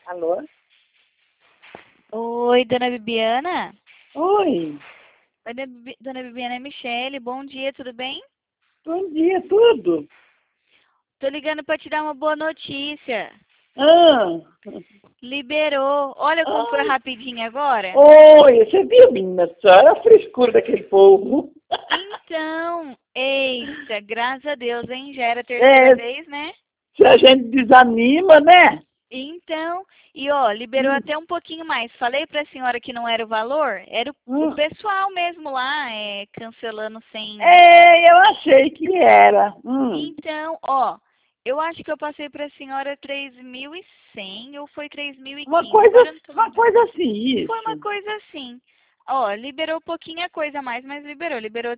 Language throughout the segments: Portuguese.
Alô? Oi, dona Bibiana? Oi, Oi, dona Bibiana, é Michele. Bom dia, tudo bem? bom dia, tudo? Tô ligando pra te dar uma boa notícia. Ah, Liberou. Olha como foi ai, rapidinho agora. oi, você viu, menina? Só era a frescura daquele povo. Então, eita, graças a Deus, hein? Já era a terceira É, vez, né? se a gente desanima, né? Então, e ó, liberou Hum, até um pouquinho mais. Falei pra senhora que não era o valor, era o hum. pessoal mesmo lá, cancelando sem. É, eu achei que era. Então, ó, eu acho que eu passei para a senhora 3.100 ou foi três mil e Uma quinze. coisa, Agora eu não tô uma lembrando. coisa assim, Foi uma isso. coisa assim. Ó, liberou pouquinha coisa a mais, mas liberou. Liberou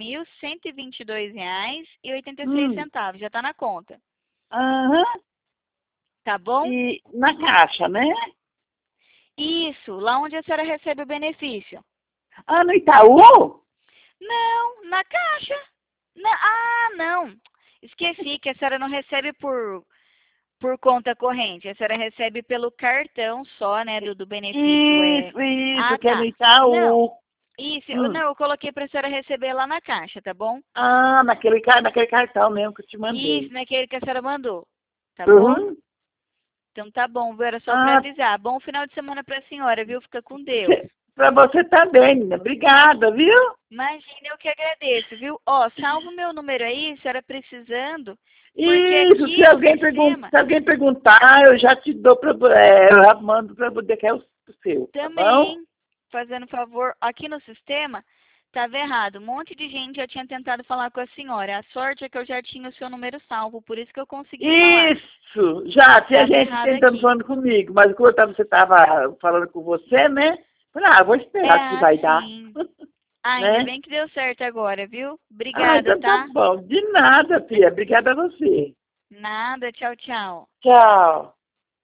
Hum, R$ 3.122,86. Já tá na conta. aham. Tá bom? E na caixa, né? Isso, lá onde a senhora recebe o benefício. Ah, no Itaú? Não, na caixa. Não. Esqueci que a senhora não recebe por conta corrente. A senhora recebe pelo cartão só, né, do benefício. Isso, Ah, que é no tá. Não, Itaú. isso, Hum. não, eu coloquei para a senhora receber lá na caixa, tá bom? Ah, naquele cartão mesmo que eu te Isso, mandei. naquele que a senhora mandou, tá bom? Uhum. Então tá bom, viu? Era só para Ah, avisar. Bom final de semana para a senhora, viu? Fica com Deus. pra você também, menina. Obrigada, viu? Imagina, eu que agradeço, viu? Ó, salva o meu número aí, se a senhora precisando, porque Isso, aqui no sistema se alguém perguntar, eu já te dou eu já mando pra poder que é o seu, tá bom? também, fazendo favor, aqui no sistema, estava errado. Um monte de gente já tinha tentado falar com a senhora. A sorte é que eu já tinha o seu número salvo, por isso que eu consegui falar. Isso, já tinha Estava gente errado tentando aqui. falando comigo, mas quando você estava falando com você, né? Falei, vou esperar que vai dar, Sim. Ah, ainda né? bem que deu certo agora, viu? Ah, Obrigada, então tá tá? bom. De nada, Pia. Obrigada a você. Nada, tchau, tchau. Tchau.